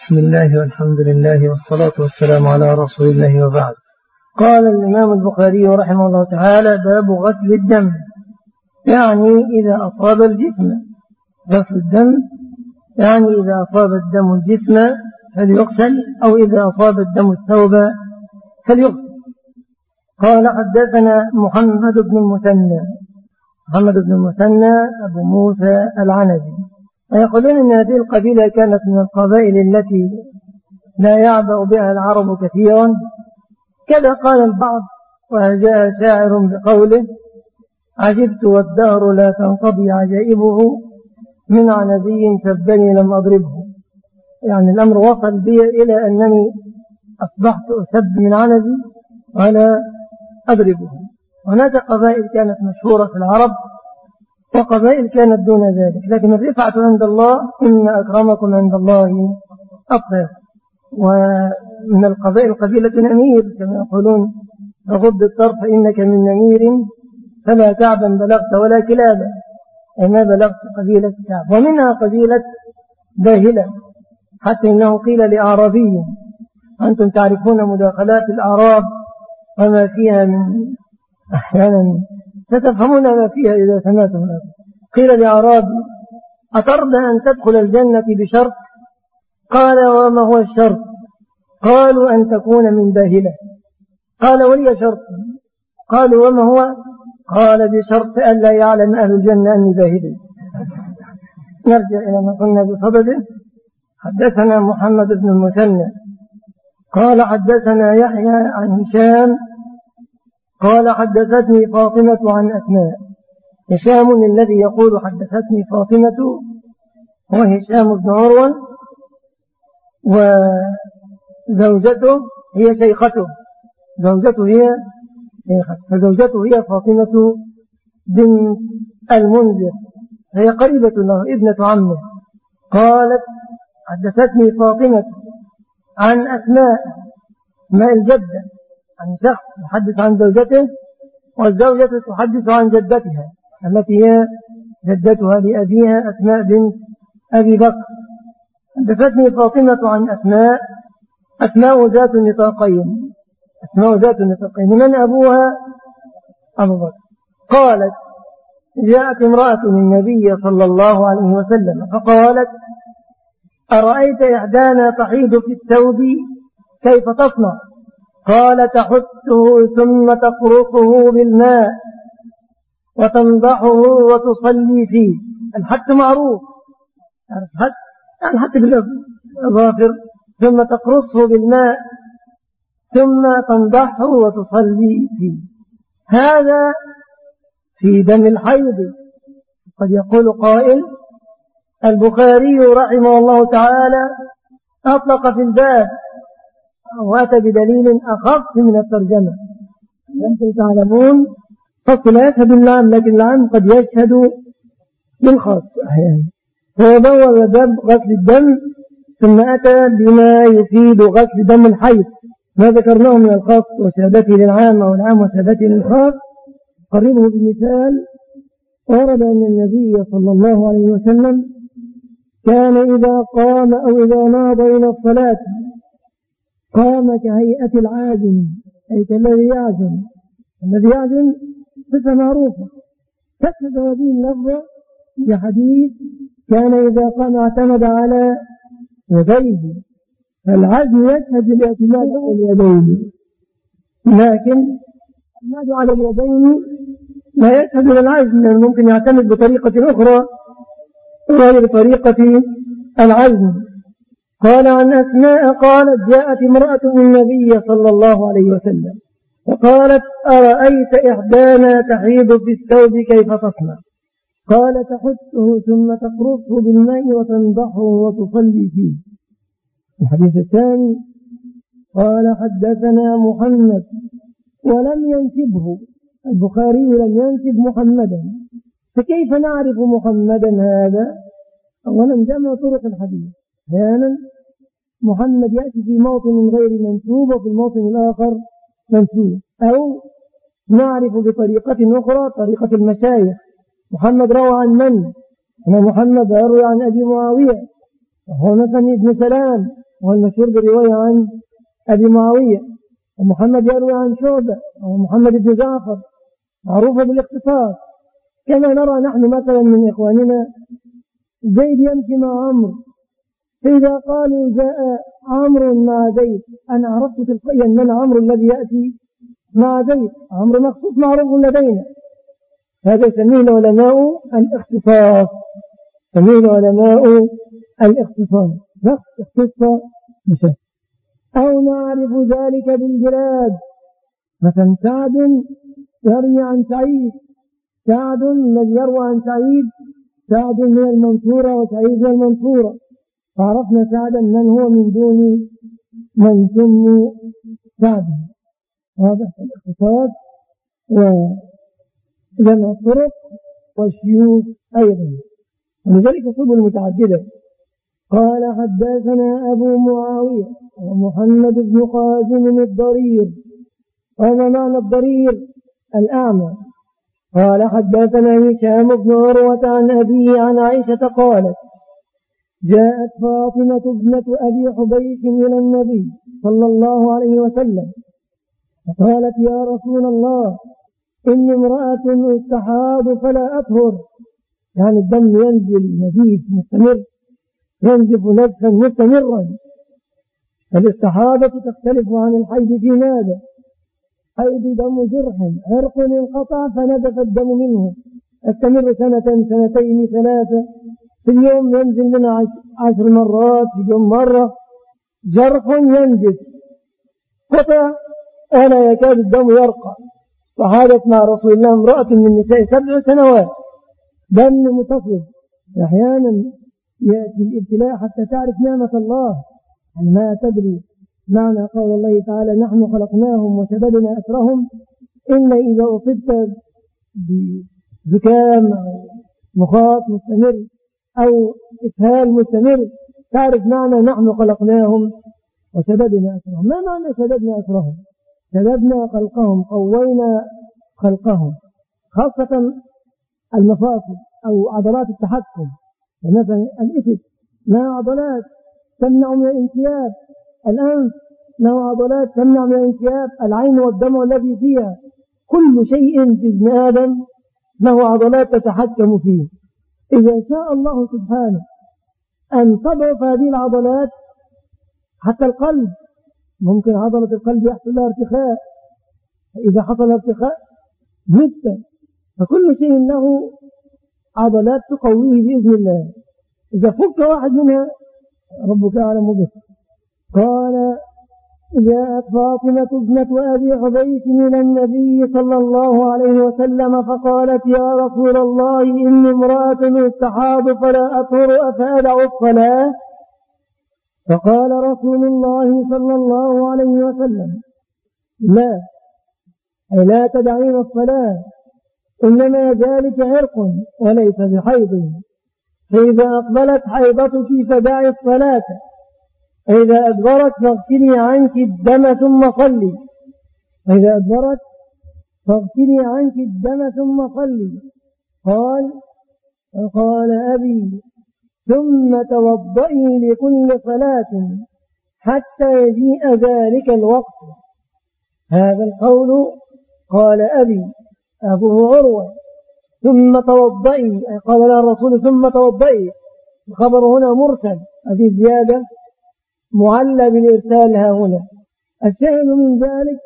بسم الله والحمد لله والصلاة والسلام على رسول الله وبعد. قال الإمام البخاري رحمه الله تعالى: باب غسل الدم، يعني إذا أصاب الجسم. غسل الدم يعني إذا أصاب الدم الجسم فليغسل، أو إذا أصاب الدم الثوب فليغسل. قال: حدثنا محمد بن المثنى أبو موسى العنزي. ويقولون أن هذه القبيلة كانت من القبائل التي لا يعبأ بها العرب كثيرا، كذا قال البعض. وجاء شاعر بقوله: عجبت والدهر لا تنقضي عجائبه، من عنزي سبني لم أضربه. يعني الأمر وصل بي إلى أنني أصبحت أسب من عنزي ولا أضربه. هناك قبائل كانت مشهورة في العرب وقبائل كانت دون ذلك، لكن الرفعة عند الله: إن أكرمكم عند الله أتقاكم. ومن القبائل قبيلة نمير، كما يقولون: فغض الطرف إنك من نمير فلا كعبا بلغت ولا كلابا، أي ما بلغت قبيلة كعب. ومنها قبيلة باهلة، حتى إنه قيل لأعرابي: أنتم تعرفون مداخلات الأعراب وما فيها من أحيانا ستفهمون ما فيها إذا سمعتم. قيل لأعرابي: أترضى أن تدخل الجنة بشرط؟ قال: وما هو الشرط؟ قالوا: أن تكون من باهلة. قال: ولي شرط. قالوا: وما هو؟ قال: بشرط ألا يعلم أهل الجنة أني باهلي. نرجع إلى ما قلنا بصدده. حدثنا محمد بن المثنى قال: حدثنا يحيى عن هشام قال: حدثتني فاطمة عن أسماء. هشام الذي يقول حدثتني فاطمة هو هشام بن عروة، وزوجته هي شيخته. فزوجته هي فاطمة بنت المنذر، هي قريبة له، ابنة عمه. قالت: حدثتني فاطمة عن أسماء، ما الجدة، عن شخص يحدث عن زوجته، والزوجة تحدث عن جدتها التي هي جدتها لأبيها أسماء بنت أبي بكر. حدثتني فاطمة عن أسماء ذات النطاقين. من أبوها؟ أبو بكر. قالت: جاءت امرأة النبي صلى الله عليه وسلم فقالت: أرأيت إحدانا تحيض في الثوب كيف تصنع؟ قال: تحثه ثم تقرصه بالماء وتنضحه وتصلي فيه. الحث معروف، الحث بالأظافر، ثم تقرصه بالماء ثم تنضحه وتصلي فيه. هذا في دم الحيض. قد يقول قائل: البخاري رحمه الله تعالى أطلق في الباب وأتى بدليل أخف من الترجمة. أنتم تعلمون فصل لا يشهد العام، لكن العام قد يشهد بالخاص أحيانا. هو بوّب باب غسل الدم ثم أتى بما يفيد غسل دم الحيض، ما ذكرناه من الخاص وشهادته للعام أو العام وشهادته للخاص. قربه بمثال: ورد أن النبي صلى الله عليه وسلم كان إذا قام أو إذا نهض إلى الصلاة قام كهيئة العاجم، أي كالذي يعجم. الذي يعجم صفة معروفة. تشهد هذه اللفظة بحديث: كان إذا قام اعتمد على يديه. فالعزم يشهد الاعتماد على اليدين، لكن الاعتماد على اليدين لا يشهد للعزم، لأنه ممكن يعتمد بطريقة أخرى غير طريقة العزم. قال: عن أسماء قالت: جاءت امرأة النبي صلى الله عليه وسلم فقالت: أرأيت إحدانا تحيض في الثوب كيف تصنع؟ قال: تحثه ثم تقرصه بالماء وتنضحه وتصلي فيه. الحديث الثاني: قال: حدثنا محمد، ولم ينسبه البخاري، لم ينسب محمدا. فكيف نعرف محمدا هذا؟ أولا جمع طرق الحديث، أحيانا محمد يأتي في موطن غير منسوب وفي الموطن الآخر منسوب، أو نعرف بطريقة أخرى، طريقة المشايخ. محمد روى عن من؟ أنا محمد يروي عن أبي معاوية وهو مثلا ابن سلام، والمشهور بالرواية عن أبي معاوية، ومحمد يروي عن شعبة ومحمد بن جعفر معروفة بالاختصاص. كما نرى نحن مثلا من إخواننا زيد يمشي مع عمرو، فإذا قالوا جاء عمرو مع زيد أنا عرفت تلقائيا من عمرو الذي يأتي مع زيد، عمرو مخصوص معروف لدينا. هذا يسميه العلماء الاختصاص، يسميه العلماء الاختصاص، اختص بشيء. أو نعرف ذلك بالبلاد، مثلا سعد يروي عن سعيد، سعد الذي يروى عن سعيد سعد من المنصورة وسعيد من المنصورة، فعرفنا سعدا من هو من دون من سموا سعدا. واضح الاختصاص وجمع الطرق والشيوخ أيضا، ولذلك سبل متعددة. قال حدثنا أبو معاوية ومحمد بن قاسم الضرير. هذا معنى الضرير الأعمى. قال حدثنا هشام بن عروة عن أبيه عن عائشة قالت جاءت فاطمة ابنة أبي حبيش إلى النبي صلى الله عليه وسلم فقالت يا رسول الله إني امرأة استحاض فلا أطهر، يعني الدم ينزل نزيف مستمر، ينزف نزفا مستمرا. فالاستحاضة تختلف عن الحيض في ماذا؟ حيض دم جرح، عرق انقطع فنزف الدم منه، استمر سنة سنتين ثلاثة، في اليوم ينزل منها 10 مرات، في اليوم مرة. جرح ينزف قطع ولا يكاد الدم يرقى. فحادت مع رسول الله امرأة من النساء 7 سنوات دم متصل. أحيانا يأتي الابتلاء حتى تعرف نعمة الله، يعني ما تدري معنى قول الله تعالى نحن خلقناهم وشددنا أسرهم. إلا إذا أصبت بزكام أو مخاط مستمر أو إسهال مستمر تعرف معنى نحن خلقناهم وشددنا أسرهم. ما معنى شددنا أسرهم؟ شددنا خلقهم، قوينا خلقهم، خاصة المفاصل أو عضلات التحكم. مثلا الإثم ما عضلات تمنع من الانتياب، الأنف له عضلات تمنع من الانتياب، العين والدم الذي فيها، كل شيء في ابن آدم له عضلات تتحكم فيه. إذا شاء الله سبحانه أن تضعف هذه العضلات، حتى القلب ممكن عضلة القلب يحصل لها ارتخاء، إذا حصل ارتخاء مت، فكل شيء له عضلات تقويه بإذن الله. إذا فك واحد منها ربك أعلم به. قال جاءت فاطمة ابنة أبي حبيش إلى النبي صلى الله عليه وسلم فقالت يا رسول الله إني امرأة استحاض فلا أطهر أفأدع الصلاة؟ فقال رسول الله صلى الله عليه وسلم لا، أي لا تدعين الصلاة، إنما ذلك عرق وليس بحيض، فإذا أقبلت حيضتك فدعي الصلاة، فإذا أدبرت فاغسلي عنك الدم ثم صلي، فإذا أدبرت فاغسلي عنك الدم ثم صلي. قال أبي ثم توضئي لكل صلاة حتى يجيء ذلك الوقت. هذا القول قال أبي أبو عروة ثم توضئي، قال له الرسول ثم توضئي. الخبر هنا مرسل، هذه زيادة معلى بالإرسال ها هنا. الشاهد من ذلك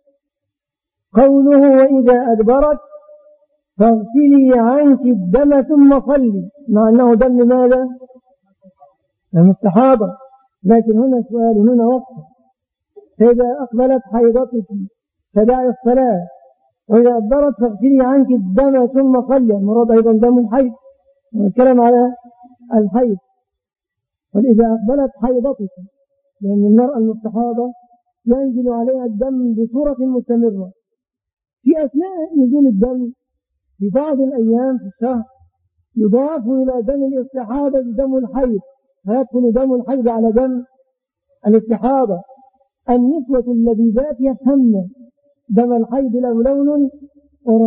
قوله وإذا أدبرت فاغسلي عنك الدم ثم صلي، مع أنه دم ماذا؟ دم استحاضة، لكن هنا سؤال هنا وقت. فإذا أقبلت حيضتك فدعي الصلاة، وإذا أدبرت فاغسلي عنك الدم ثم صلي. المراد أيضا دم الحيض، والكلام على الحيض. وإذا أقبلت حيضتك، لأن المرأة المستحاضة ينزل عليها الدم بصورة مستمرة، في أثناء نزول الدم في بعض الأيام في الشهر يضاف إلى دم الاستحاضة دم الحيض، فيدخل دم الحيض على دم الاستحاضة. النسوة اللذيذات يفهمن دم الحيض له لون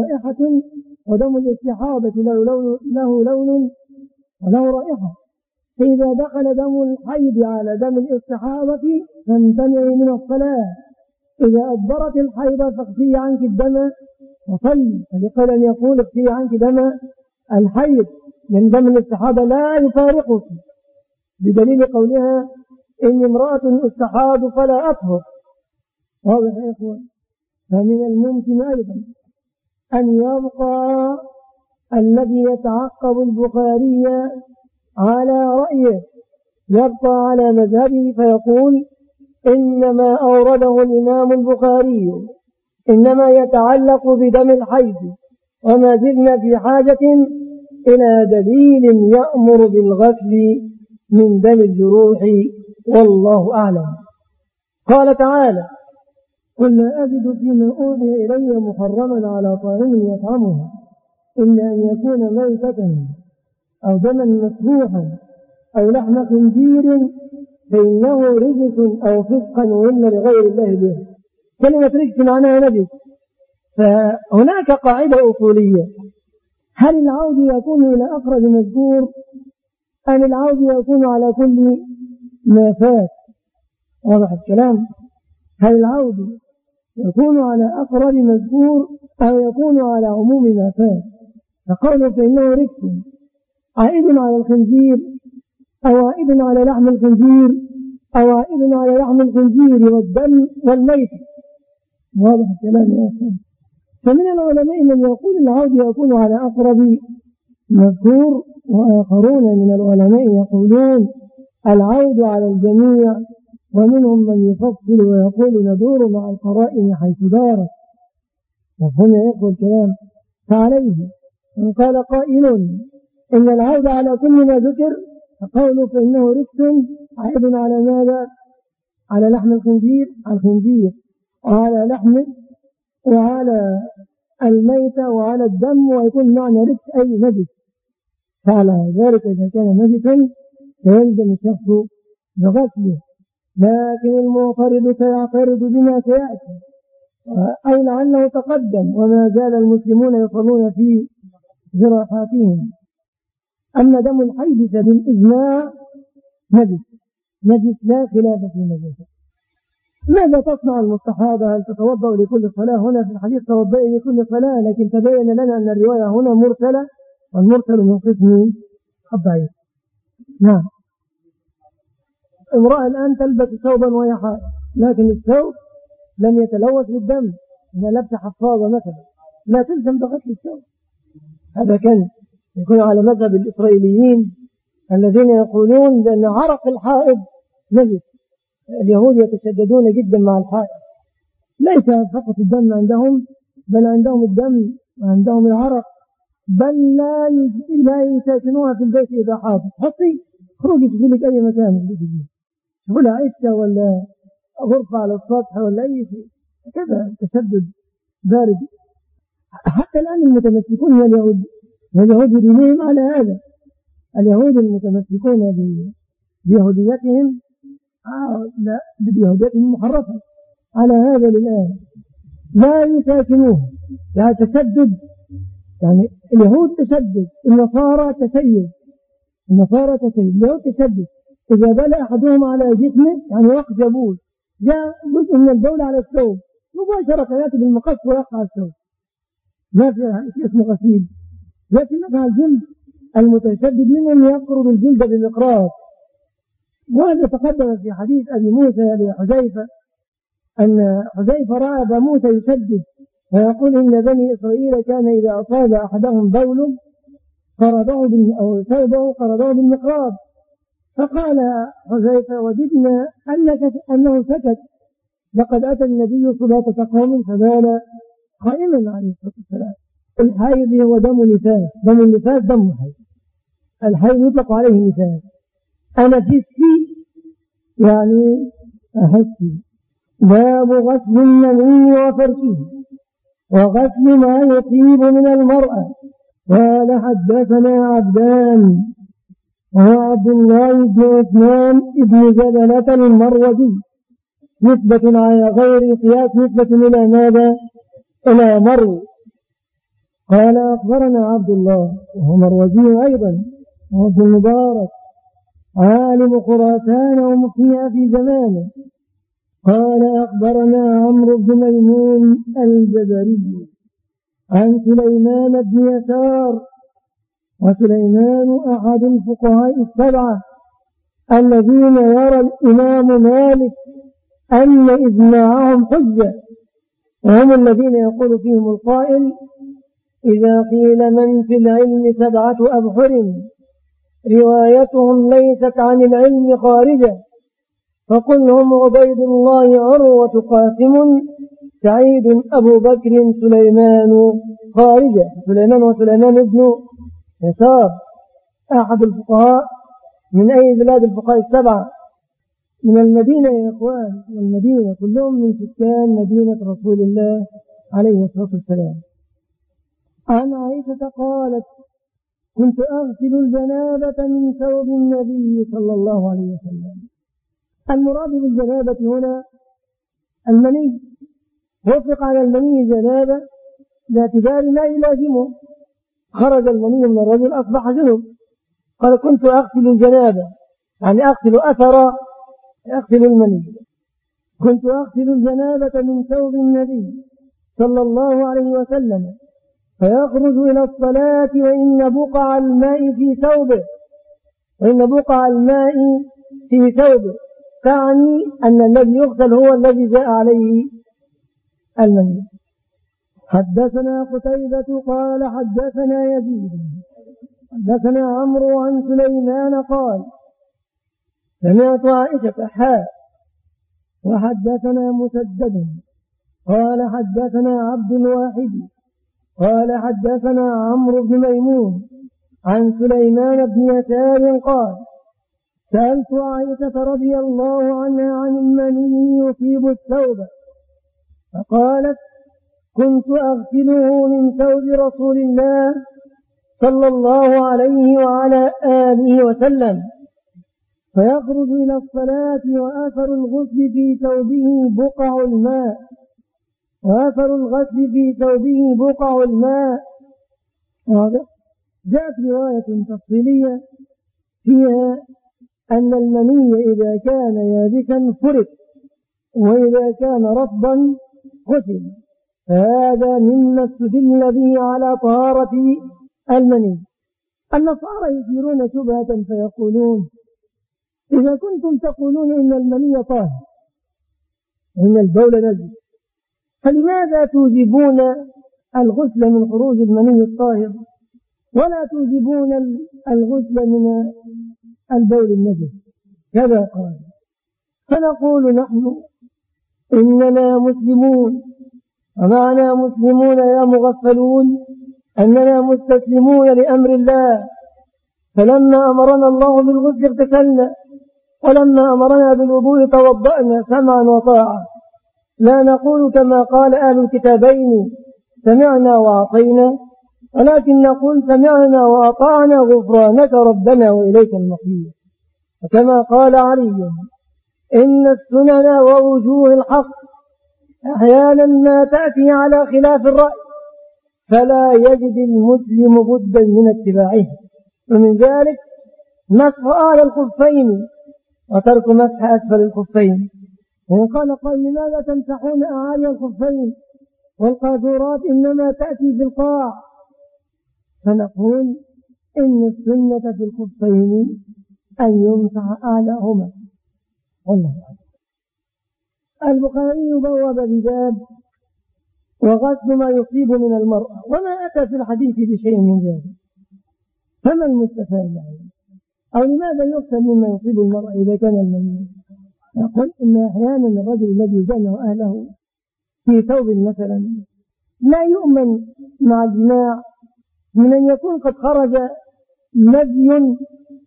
ورائحة، ودم الاستحاضة له لون وله رائحة. فإذا دخل دم الحيض على دم الاستحاضة فامتنعي من الصلاة. إذا أدبرت الحيضة فاغسلي عنك الدم وصلي. فلقد أن يقول اغسلي عنك دم الحيض، لأن دم الاستحاضة لا يفارقك، بدليل قولها إن امرأة استحاض فلا أطهر. واضح يا إخوة؟ فمن الممكن أيضا أن يبقى الذي يتعقب البخاري على رأيه، يبقى على مذهبه فيقول إنما أورده الإمام البخاري إنما يتعلق بدم الحيض، وما زلنا في حاجة إلى دليل يأمر بالغسل من دم الجروح، والله أعلم. قال تعالى قل لا أجد فيما أوحي إلي محرما على طاعم يطعمه إلا أن يكون ميتة أو دما مسفوحا أو لحم خنزير فإنه رجس أو فسقا وإن لغير الله به. كلمة رجس معناها نجس. فهناك قاعدة أصولية: هل العود يكون إلى أقرب مذكور أم العود يكون على كل ما فات؟ واضح الكلام؟ هل العود يكون على أقرب مذكور أو يكون على عموم ما فات؟ فقالوا فإنه رجس عائد على الخنزير أو عائد على لحم الخنزير أو عائد على لحم الخنزير والدم والميت. واضح الكلام يا أخي؟ فمن العلماء من يقول العود يكون على أقرب مذكور، وآخرون من العلماء يقولون العود على الجميع، ومنهم من يفصل ويقول ندور مع القرائن حيث دارت. مفهوم يا إخوة الكلام؟ فعليه إن قال قائل إن العود على كل ما ذكر فقوله فإنه رجس عائد على ماذا؟ على لحم الخنزير، على الخنزير وعلى لحمه وعلى الميتة وعلى الدم، ويكون معنى رجس أي نجس. فعلى ذلك إذا كان نجسا فيلزم الشخص بغسله. لكن المعترض سيعترض بما سيأتي، أو لعله تقدم وما زال المسلمون يصلون في جراحاتهم. أما دم الحيض فبالإجماع نجس لا خلاف في نجاسته. ماذا تصنع المستحاضة؟ هل تتوضأ لكل صلاة؟ هنا في الحديث توضئي لكل صلاة، لكن تبين لنا أن الرواية هنا مرسلة، والمرسل من قسم الضعيف. نعم. امرأة الآن تلبس ثوبا وهي حائض، لكن الثوب لم يتلوث بالدم، إذا لبس حفاظة مثلا لا تلزم بغسل الثوب. هذا كان يكون على مذهب الإسرائيليين الذين يقولون بأن عرق الحائض نجس. اليهود يتشددون جدا مع الحائض، ليس فقط الدم عندهم، بل عندهم الدم وعندهم العرق، بل لا يساكنوها في البيت إذا حاضر. حطي خروجي تقول لك أي مكان، شوفوا لها عشة ولا غرفة على السطح ولا أي شيء كذا، تشدد بارد. حتى الآن المتمسكون من اليهود بدينهم على هذا. اليهود المتمسكون بيهوديتهم لا بيهوديتهم محرفة على هذا الآن، لا يساكنوها، يعني تشدد. يعني اليهود تشدد، النصارى تسيب، اليهود تشدد. إذا بلى أحدهم على جسمه يعني وقت يبول، جاء جزء من البول على الثوب مباشرة يأتي بالمقص ويقع الثوب، ما في شيء اسمه غسيل. لكن مع الجلد المتشدد منهم يقرب الجلد بمقراط. وهذا تقدم في حديث أبي موسى لحذيفة أن حذيفة رأى أبا موسى يشدد ويقول إن بني إسرائيل كان إذا أصاب أحدهم بول قرضه أو ثوبه قرضه بالمقراط. فقال حذيفة وددنا أنه سكت، لقد أتى النبي صلاة قوم فبال قائما عليه الصلاة والسلام. الحيض هو دم نفاس، دم النفاس دم حيض. الحيض يطلق عليه نفاس. أنا فيسي يعني أحسي. باب غسل المني وفرشه وغسل ما يصيب من المرأة. قال حدثنا عبدان وهو عبد الله بن عثمان بن جبلة المروزي، نسبة على غير القياس، نسبة إلى ماذا؟ إلى مرو. قال أخبرنا عبد الله وهو مروزي أيضا وهو ابن المبارك عالم خراسان ومفتيها في زمانه. قال أخبرنا عمرو بن ميمون الجزري عن سليمان بن يسار، وسليمان أحد الفقهاء السبعة الذين يرى الإمام مالك أن إجماعهم حجة، وهم الذين يقول فيهم القائل: إذا قيل من في العلم 7 أبحر روايتهم ليست عن العلم خارجة، فقل هم عبيد الله، عروة، قاسم، سعيد، أبو بكر، سليمان خارجة. سليمان وسليمان ابن يسار أحد الفقهاء. من أي بلاد الفقهاء السبعة؟ من المدينة يا إخوان، من المدينة، كلهم من سكان مدينة رسول الله عليه الصلاة والسلام. عن عائشة قالت: كنت أغسل الجنابة من ثوب النبي صلى الله عليه وسلم. المراد بالجنابة هنا المني، وفق على المني جنابة باعتبار ما يلازمه. خرج المني من الرجل أصبح جنب. قال: كنت أغسل الجنابة، يعني أغسل المني. كنت أغسل الجنابة من ثوب النبي صلى الله عليه وسلم فيخرج إلى الصلاة وإن بقع الماء في ثوبه، تعني أن الذي يغسل هو الذي جاء عليه المني. حدثنا قتيبة قال حدثنا يزيد حدثنا عمرو عن سليمان قال: سمعت عائشة وحدثنا مسدد قال حدثنا عبد الواحد قال حدثنا عمرو بن ميمون عن سليمان بن يسار قال: سألت عائشة رضي الله عنها عن المني يصيب الثوب، فقالت: كنت أغسله من ثوب رسول الله صلى الله عليه وعلى آله وسلم فيخرج إلى الصلاة وآثر الغسل في ثوبه بقع الماء. هذا جاءت رواية تفصيلية فيها أن المني إذا كان يابسا فرق، وإذا كان رطبا غسل. هذا مما استدل به على طهارة المني. النصارى يثيرون شبهة فيقولون: إذا كنتم تقولون إن المني طاهر، إن البول نجس، فلماذا توجبون الغسل من خروج المني الطاهر ولا توجبون الغسل من البول النجس؟ كذا قال. فنقول نحن إننا مسلمون، ومعنا مسلمون يا مغفلون أننا مستسلمون لأمر الله، فلما أمرنا الله بالغسل اغتسلنا، ولما أمرنا بالوضوء توضأنا سمعا وطاعة. لا نقول كما قال أهل الكتابين سمعنا وأعطينا، ولكن نقول سمعنا وأطعنا غفرانك ربنا وإليك المصير. وكما قال علي: إن السنن ووجوه الحق أحيانا ما تأتي على خلاف الرأي، فلا يجد المسلم بدا من اتباعه. ومن ذلك مسح أعلى الخفين وترك مسح أسفل الخفين. وإن قال قال: لماذا تمسحون أعالي الخفين والقاذورات إنما تأتي في القاع؟ فنقول إن السنة في الخفين أن يمسح أعلاهما، والله أعلم. البخاري بواب بباب وغسل ما يصيب من المرأة، وما أتى في الحديث بشيء من ذلك، فما المستفاد يعني؟ أو لماذا يغسل مما يصيب المرأة إذا كان المني؟ نقول إن أحيانا الرجل الذي يجامع أهله في ثوب مثلا لا يؤمن مع الجماع من أن يكون قد خرج مذي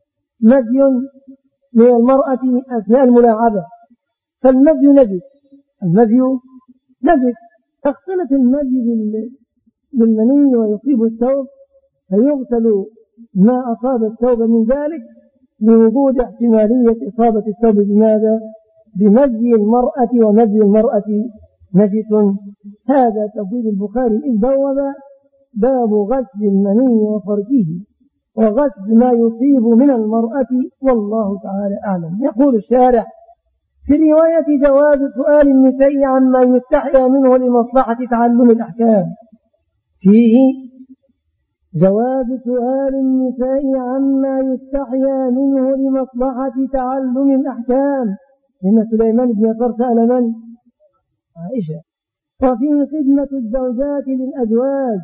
من المرأة أثناء الملاعبة، فالمذي نجس، فاختلط المذي بالمني ويصيب الثوب، فيغسل ما أصاب الثوب من ذلك لوجود احتمالية إصابة الثوب بماذا؟ بمذي المرأة، ومذي المرأة نجس. هذا تفضيل البخاري إذ بوب باب غسل المني وفركه، وغسل ما يصيب من المرأة، والله تعالى أعلم. يقول الشارح في رواية جواز سؤال النساء عما يستحيا منه لمصلحة تعلم الأحكام، فيه جواز سؤال النساء عما يستحيا منه لمصلحة تعلم الأحكام، إن سليمان بن يسار سأل من؟ عائشة. وفيه خدمة الزوجات للأزواج،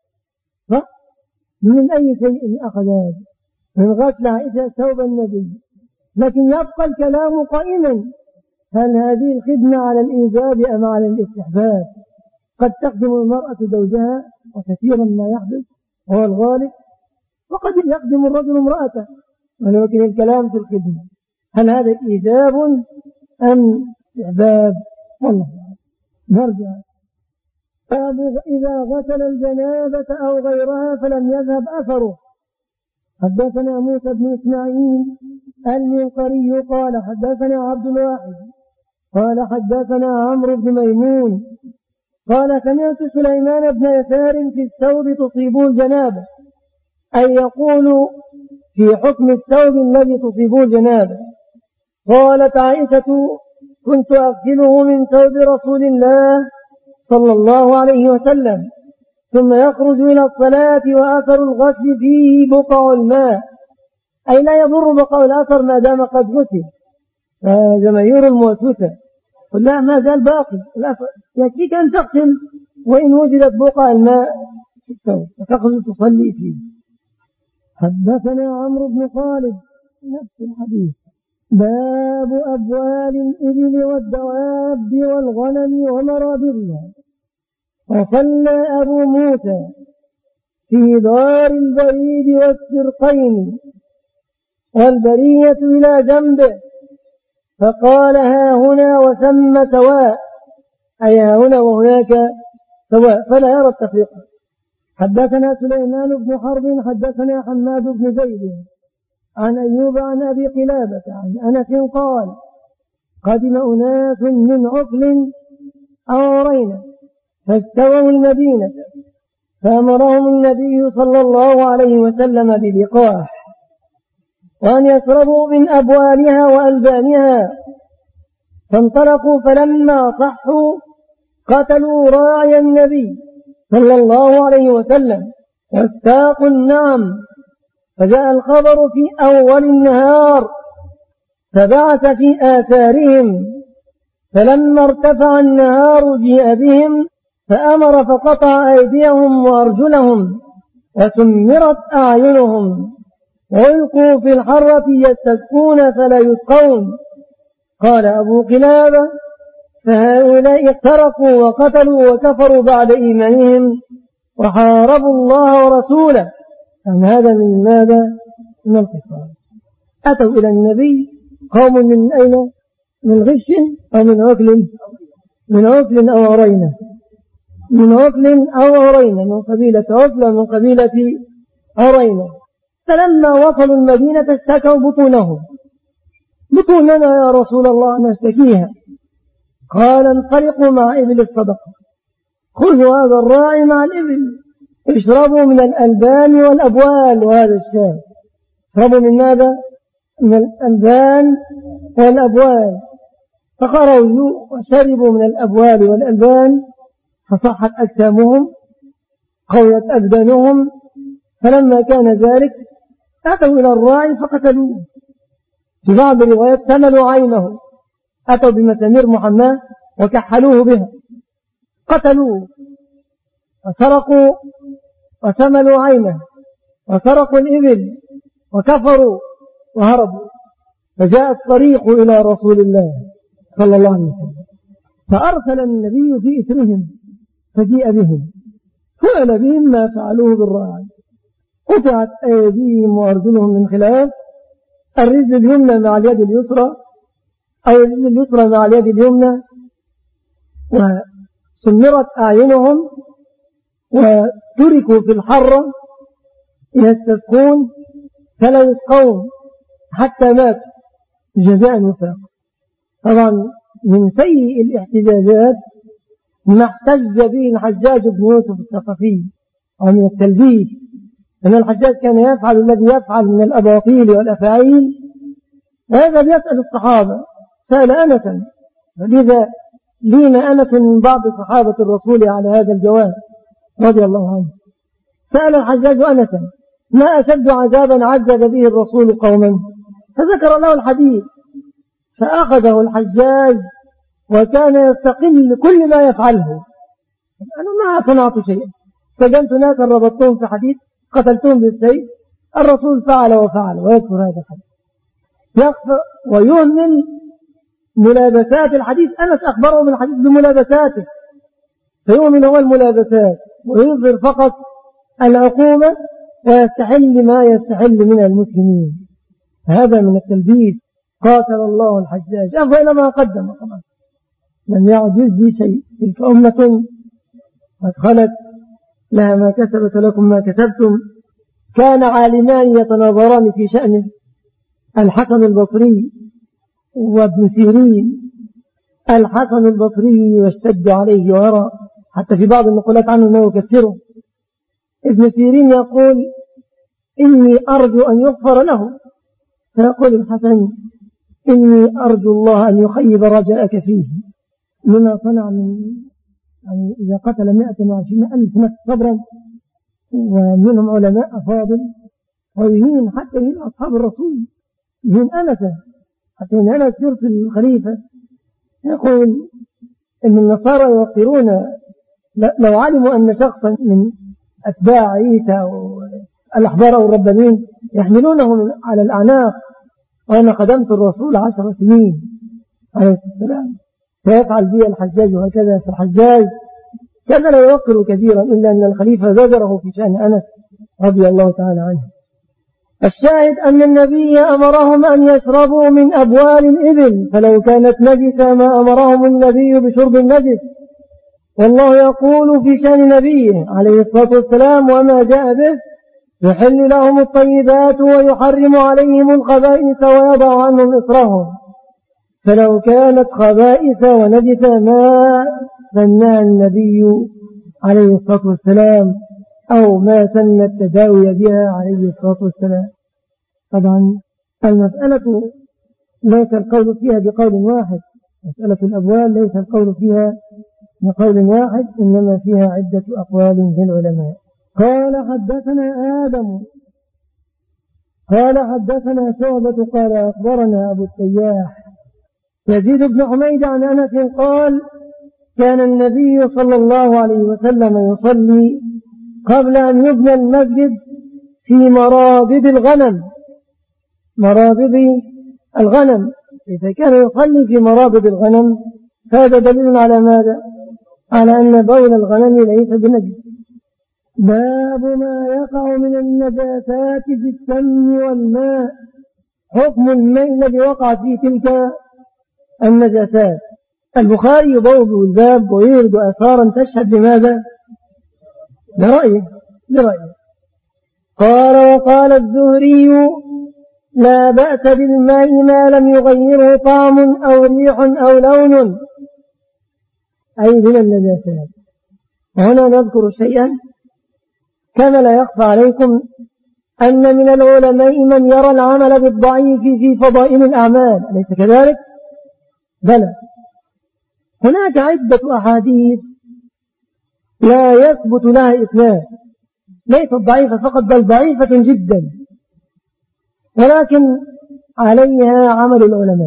من أي شيء أخذ هذا؟ من غسل عائشة ثوب النبي. لكن يبقى الكلام قائما، هل هذه الخدمة على الإيجاب أم على الاستحباب؟ قد تخدم المرأة زوجها وكثيرا ما يحدث وهو الغالب، وقد يخدم الرجل امرأته، ولكن الكلام في الخدمة هل هذا إيجاب أم استحباب؟ والله نرجع. باب إذا غسل الجنابة أو غيرها فلم يذهب أثره. حدثنا موسى بن إسماعيل المنقري قال حدثنا عبد الواحد قال حدثنا عمرو بن ميمون قال سمعت سليمان بن يسار في الثوب تصيبه الجنابة، أي يقول في حكم الثوب الذي تصيبه الجنابة. قالت عائشة كنت أغسله من ثوب رسول الله صلى الله عليه وسلم ثم يخرج إلى الصلاة وأثر الغسل فيه بقع الماء، أي لا يضر بقع الأثر ما دام قد غسل. جماهير الموسوسة كلها ما زال باقي الأثر، يكفيك أن تغسل وإن وجدت بقع الماء فتخرج تصلي فيه. حدثنا عمرو بن خالد نفس الحديث. باب أبوال الإبل والدواب والغنم ومرابضها. وصلى أبو موسى في دار البريد والسرقين والبرية إلى جنبه فقال ها هنا وثم سواء، أي ها هنا وهناك سواء، فلا يرى التفريق. حدثنا سليمان بن حرب حدثنا حماد بن زيد عن أيوب عن أبي قلابة عن أنس قال قدم أناس من عقل أو رينة فاستووا المدينة فأمرهم النبي صلى الله عليه وسلم بلقاح وأن يشربوا من أبوالها وألبانها، فانطلقوا فلما صحوا قتلوا راعي النبي صلى الله عليه وسلم واستاقوا النعم، فجاء الخبر في أول النهار فبعث في آثارهم، فلما ارتفع النهار جيء بهم فأمر فقطع أيديهم وأرجلهم وسمرت أعينهم وألقوا في الحرة يستسقون فلا يسقون. قال أبو قلابة فهؤلاء اخترقوا وقتلوا وكفروا بعد إيمانهم وحاربوا الله ورسوله. أم هذا من ماذا؟ من القصاص. أتوا إلى النبي قوم من أين؟ من غش أو من عقل؟ من عقل أو عرينة؟ من عقل أو عرينة، من قبيلة عقل ومن قبيلة عرينة. فلما وصلوا المدينة اشتكوا بطونهم، بطوننا يا رسول الله نشتكيها. قال انطلقوا مع إبل الصدقة، خذوا هذا الراعي مع الإبل، اشربوا من الألبان والأبوال. وهذا الشاهد، اشربوا من ماذا؟ من الألبان والأبوال. فخرجوا وشربوا من الأبوال والألبان فصحت أجسامهم قويت أبدانهم. فلما كان ذلك أتوا إلى الراعي فقتلوه. في بعض الروايات ثملوا عينه، أتوا بمسامير محماة وكحلوه بها، قتلوه وسرقوا وثملوا عينه وسرقوا الإبل وكفروا وهربوا. فجاء الطريق إلى رسول الله صلى الله عليه وسلم فأرسل النبي في إثرهم فجيء بهم، فعل بهم ما فعلوه بالراعي، قطعت أيديهم وأرجلهم من خلاف، الرجل اليمنى مع اليد اليسرى أو الرجل اليسرى مع اليد اليمنى، وسمرت أعينهم وتركوا في الحرة يستسقون فلا يسقون حتى مات جزاء وفاق. طبعا من سيء الاحتجاجات ما احتج به الحجاج بن يوسف الثقفي، أو من التلبيس أن الحجاج كان يفعل الذي يفعل من الأباطيل والأفاعيل، هذا بيسأل الصحابة، سأل أنسا، فلذا لين أنس من بعض صحابة الرسول على هذا الجواب رضي الله عنه. سأل الحجاج أنسا: ما أشد عذابا عذب به الرسول قوما؟ فذكر له الحديث، فأخذه الحجاج وكان يستقل كل ما يفعله. أنا ما صنعت شيئا، سجنت ناسا ربطتهم في حديث، قتلتهم بالسيف، الرسول فعل وفعل، ويذكر هذا الحديث، يخفى ويهمل ملابسات الحديث. أنس أخبره من الحديث بملابساته، فيؤمن هو الملابسات ويظهر فقط العقوبة ويستحل ما يستحل من المسلمين. هذا من التلبيس. قاتل الله الحجاج. أفضل ما قدم طبعا، لم يعد يجزي شيء. تلك أمة قد خلت لها ما كسبت ولكم ما كسبتم. كان عالمان يتناظران في شأن الحسن البصري وابن سيرين. الحسن البصري يشتد عليه ويرى حتى في بعض النقولات عنه أنه يكفره. ابن سيرين يقول: إني أرجو أن يغفر له، فيقول الحسن: إني أرجو الله أن يخيب رجاءك فيه، لما صنع من يعني إذا قتل 120,000 نفس صبرا، ومنهم علماء أفاضل، ويهين حتى يهين أصحاب الرسول، يهين أنسا، حتى يهين أنس يرسل الخليفة. يقول إن النصارى يوقرون لو علموا أن شخصا من أتباع عيسى والأحبار أو الربانين يحملونه على الأعناق، وأنا خدمت الرسول 10 سنين عليه السلام، فيفعل بي الحجاج وهكذا. فالحجاج كان لا يوقر كثيرا، إلا أن الخليفة زجره في شأن أنس رضي الله تعالى عنه. الشاهد أن النبي أمرهم أن يشربوا من أبوال الإبل، فلو كانت نجسة ما أمرهم النبي بشرب النجس. والله يقول في شأن نبيه عليه الصلاة والسلام: وما جاء به يحل لهم الطيبات ويحرم عليهم الخبائث ويضع عنهم إصرهم. فلو كانت خبائث ونجسة ما سنها النبي عليه الصلاة والسلام، أو ما سن التداوي بها عليه الصلاة والسلام. طبعا المسألة ليس القول فيها بقول واحد، مسألة الأبوال ليس القول فيها بقول واحد، إنما فيها عدة أقوال للعلماء. قال حدثنا آدم قال حدثنا شعبة قال أخبرنا أبو التياح يزيد بن حميد عن أنس قال: كان النبي صلى الله عليه وسلم يصلي قبل أن يبنى المسجد في مرابض الغنم. مرابض الغنم، إذا كان يصلي في مرابض الغنم فهذا دليل على ماذا؟ على أن بول الغنم ليس بنجس. باب ما يقع من النجاسات في السم والماء. حكم الماء الذي وقع في تلك النجاسات. البخاري يبوب الباب ويورد آثارا تشهد لماذا؟ لرأيه. قال: وقال الزهري: لا بأس بالماء ما لم يغيره طعم أو ريح أو لون، أي من النجاسات. وهنا نذكر شيئا كما لا يخفى عليكم، أن من العلماء من يرى العمل بالضعيف في فضائل الأعمال، أليس كذلك؟ بلى، هناك عدة أحاديث لا يثبت لها إسناد، ليست ضعيفة فقط بل ضعيفة جدا، ولكن عليها عمل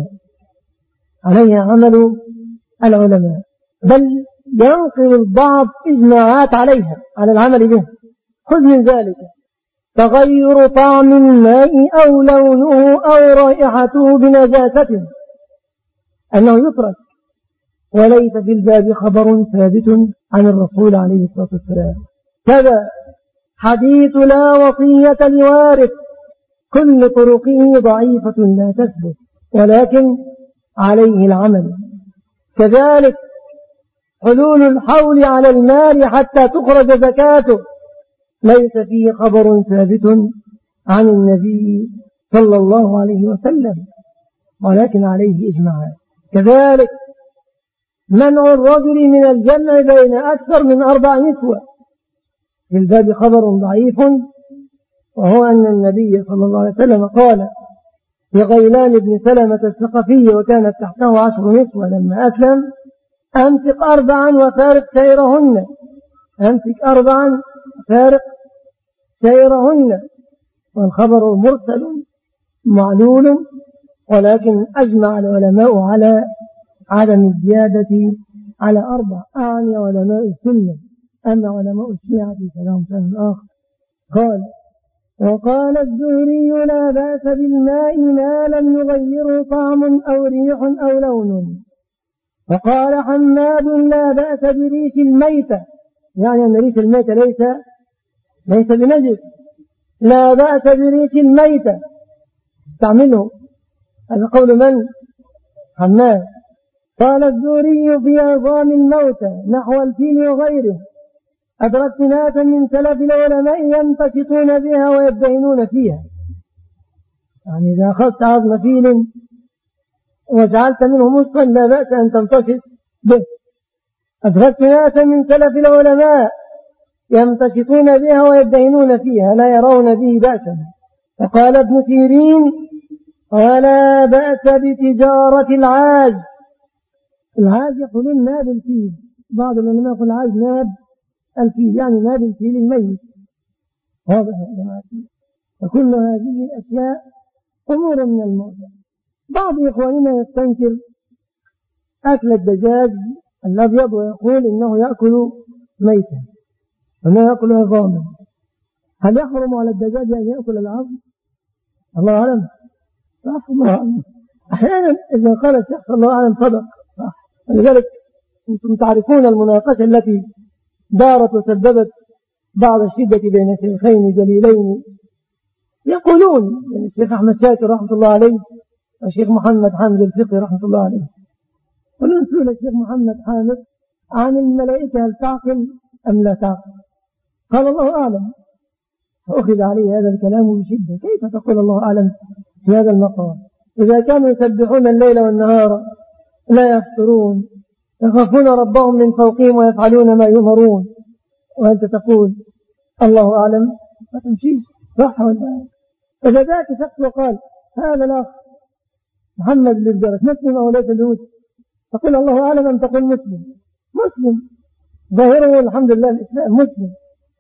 العلماء، بل ينقل البعض إجماعات عليها على العمل به. خذ من ذلك: تغير طعم الماء أو لونه أو رائحته بنجاسته، أنه يترك، وليس في الباب خبر ثابت عن الرسول عليه الصلاة والسلام. كذا حديث لا وصية لوارث، كل طرقه ضعيفة لا تثبت، ولكن عليه العمل. كذلك حلول الحول على المال حتى تخرج زكاته، ليس فيه خبر ثابت عن النبي صلى الله عليه وسلم، ولكن عليه إجماع. كذلك منع الرجل من الجمع بين أكثر من 4 نسوة، في الباب خبر ضعيف وهو أن النبي صلى الله عليه وسلم قال لغيلان بن سلمة الثقفي وكانت تحته 10 نسوة لما أسلم: أمسك 4 وفارق سيرهن، أمسك 4 وفارق سيرهن. والخبر مرسل معلول، ولكن أجمع العلماء على عدم الزيادة على 4، أعني علماء السنة. أما علماء الشيعة فلهم شأن آخر. قال: وقال الزهري: لا بأس بالماء ما لم يغيره طعم أو ريح أو لون. وقال حماد: لا بأس بريش الميتة، يعني أن ريش الميتة ليس بنجس. لا بأس بريش الميتة تعمله. هذا قول من؟ حماد. قال الزهري: في عظام الموتى نحو الفيل وغيره. أدركت ناسا من سلف العلماء ينتشطون بها ويبدهنون فيها. يعني إذا أخذت عظم فيل وجعلت منه مصفا لا بأس أن تنتشط به. أدركت ناسا من سلف العلماء ينتشطون بها ويبدهنون فيها لا يرون به بأسا. وقال ابن سيرين: ولا بأس بتجارة العاج. العاج يقولون ناب الفيل، بعض العلماء يقول العاج ناب الفيل، يعني ناب الفيل الميت. واضح يا جماعة؟ فكل هذه الأشياء أمور من الموضوع. بعض إخواننا يستنكر أكل الدجاج الأبيض ويقول إنه يأكل ميتا وإنه يأكل عظاما. هل يحرم على الدجاج أن يأكل العظم؟ الله أعلم. الله أعلم. أحيانا إذا قال الشخص الله أعلم صدق. ولذلك أنتم تعرفون المناقشة التي دارت وسببت بعض الشدة بين شيخين جليلين يقولون، يعني الشيخ أحمد شاكر رحمة الله عليه والشيخ محمد حامد الفقي رحمة الله عليه. قلنا نسأل الشيخ محمد حامد عن الملائكة هل تعقل أم لا تعقل؟ قال الله أعلم. فأخذ عليه هذا الكلام بشدة. كيف تقول الله أعلم في هذا المقام؟ إذا كانوا يسبحون الليل والنهار لا يفترون، يخافون ربهم من فوقهم ويفعلون ما يؤمرون، وأنت تقول الله أعلم؟ ما تمشيش. صح ولا؟ إذا جاءك شخص وقال هذا الأخ محمد للجرس مسلم أو ليس بمسلم، تقول الله أعلم أم تقول مسلم؟ مسلم ظاهره الحمد لله الإسلام مسلم.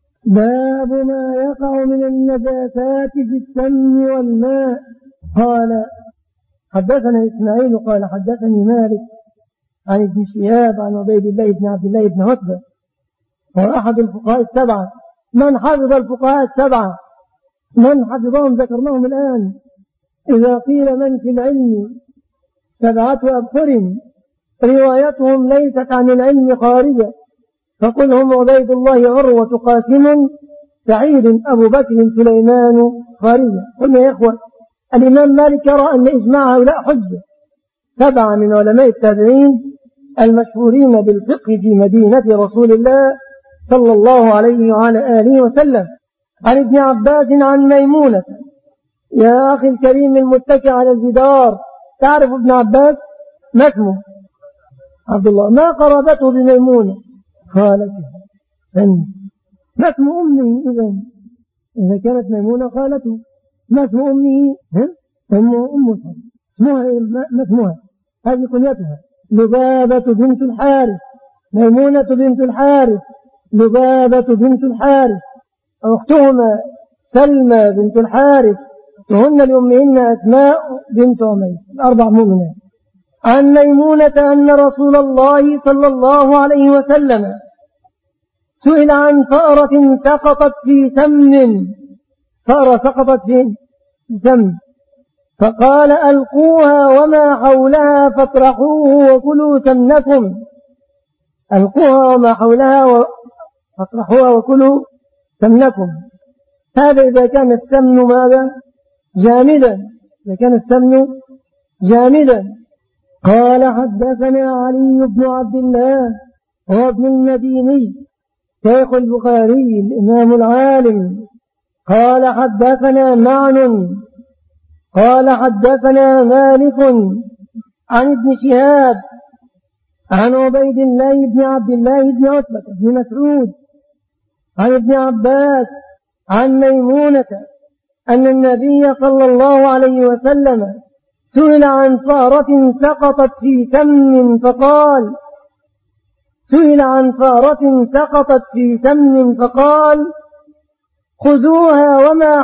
باب ما يقع من النجاسات في السم والماء. قال حدثنا إسماعيل قال حدثني مالك عن ابن شهاب عن عبيد الله بن عبد الله بن عتبة هو أحد الفقهاء السبعة. من حفظ الفقهاء السبعة؟ من حفظهم ذكرناهم الآن. إذا قيل من في العلم 7 أبحر روايتهم ليست عن العلم خارجة فقل هم عبيد الله عروة قاسم سعيد أبو بكر سليمان خارجة. قلنا يا إخوة الإمام مالك يرى أن إجماع هؤلاء حجة. 7 من علماء التابعين المشهورين بالفقه في مدينة رسول الله صلى الله عليه وعلى آله وسلم. عن ابن عباس عن ميمونة. يا أخي الكريم المتكئ على الجدار، تعرف ابن عباس؟ ما اسمه؟ عبد الله. ما قرابته بميمونة؟ خالته. ما اسم أمه إذا كانت ميمونة خالته؟ ما اسم أمه؟ أمه اسمها ما اسمها؟ هذه كنيتها لبابة بنت الحارث. ميمونة بنت الحارث، لبابة بنت الحارث، أختهما سلمى بنت الحارث، وهن لأمهن أسماء بنت عميس، 4 مؤمنات. عن ميمونة أن رسول الله صلى الله عليه وسلم سئل عن فأرة سقطت في سم. فأرة سقطت في سم فقال ألقوها وما حولها فاطرحوه وكلوا سمنكم. ألقوها وما حولها فاطرحوها وكلوا سمنكم. هذا إذا كان السمن ماذا؟ جامدا. إذا كان السمن جامدا. قال حدثنا علي بن عبد الله وابن المديني شيخ البخاري الإمام العالم. قال حدثنا معن قال حدثنا مالك عن ابن شهاب عن عبيد الله بن عبد الله بن عتبة بن مسعود عن ابن عباس عن ميمونة أن النبي صلى الله عليه وسلم سئل عن فأرة سقطت في سمن فقال خذوها وما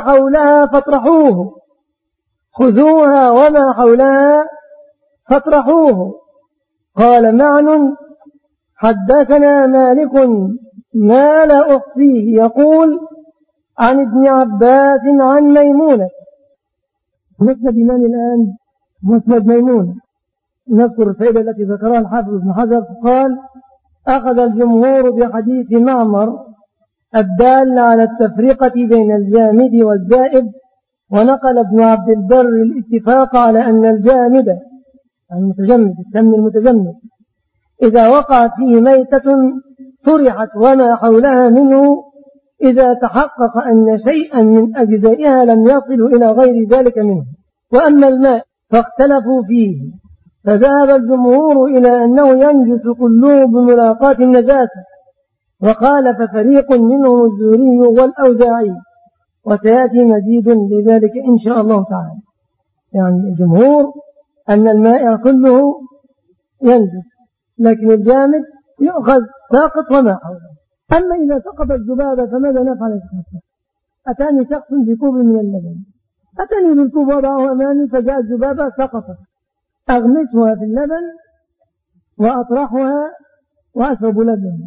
حولها فاطرحوه. قال معن حدثنا مالك ما لا أحصيه يقول عن ابن عباس عن ميمونة. مسند إمام الآن مسند ميمونة. نذكر الفائدة التي ذكرها الحافظ ابن حجر قال أخذ الجمهور بحديث معمر الدال على التفرقة بين الجامد والزائد، ونقل ابن عبد البر الاتفاق على أن الجامد السمن المتجمد إذا وقعت فيه ميتة طرحت وما حولها منه إذا تحقق أن شيئا من أجزائها لم يصل إلى غير ذلك منه. وأما الماء فاختلفوا فيه، فذهب الجمهور إلى أنه ينجس كله بملاقاة النجاسة، وخالف فريق منهم الزهري والأوزاعي، وسيأتي مزيد لذلك إن شاء الله تعالى. يعني الجمهور أن الماء كله ينجس، لكن الجامد يؤخذ ساقط وما حوله. أما إذا سقط الذبابة فماذا نفعل؟ أتاني شخص بكوب من اللبن، أتاني بالكوب وضعه أمامي فجاء الذبابة سقطت، أغمسها في اللبن وأطرحها وأشرب اللبن.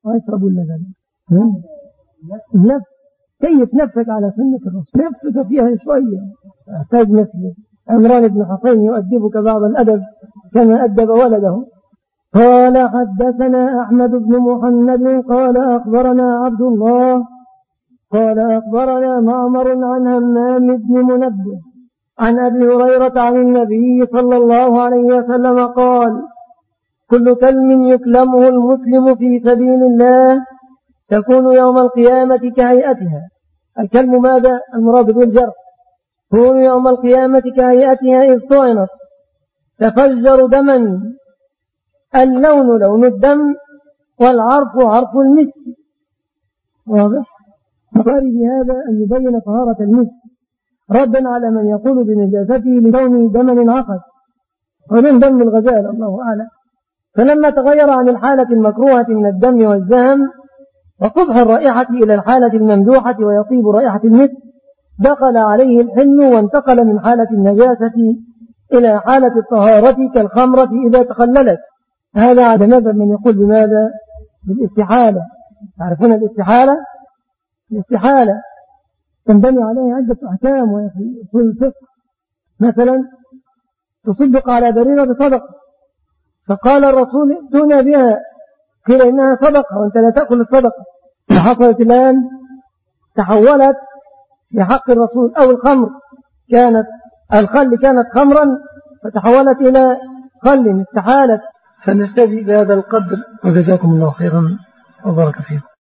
النفس كي يتنفك على سنة الرسول، نفسك فيها شوية، أحتاج مثل عمران بن حسين يؤدبك بعض الأدب كما أدب ولده. قال حدثنا أحمد بن محمد قال أخبرنا عبد الله قال أخبرنا معمر عن همام بن منبه عن أبي هريرة عن النبي صلى الله عليه وسلم قال كل كلم يكلمه المسلم في سبيل الله تكون يوم القيامة كهيئتها. الكلم ماذا؟ المراد بالجرح. تكون يوم القيامة كهيئتها إذ طعنت تفجر دما، اللون لون الدم والعرف عرف المسك. واضح؟ مقاري بهذا أن يبين طهارة المسك ردا على من يقول بنجاسته لكون دم انعقد ومن دم الغزال الله أعلم. فلما تغير عن الحالة المكروهة من الدم والزهم وقبح الرائحة إلى الحالة الممدوحة ويطيب رائحة المسك دخل عليه الحل وانتقل من حالة النجاسة إلى حالة الطهارة كالخمرة إذا تخللت. هذا على مذهب من يقول بماذا؟ بالاستحالة. تعرفون الاستحالة تنبني عليها عدة أحكام وفي أصول الفقه. مثلا تصدق على بريرة بصدقة، فقال الرسول ائتونا بها، قيل إنها صدقة وأنت لا تأكل الصدقة، فحصلت الآن تحولت في حق الرسول. أو الخمر الخل كانت خمرا فتحولت إلى خل استحالت. فنستفيد بهذا القدر وجزاكم الله خيرا وبارك فيكم.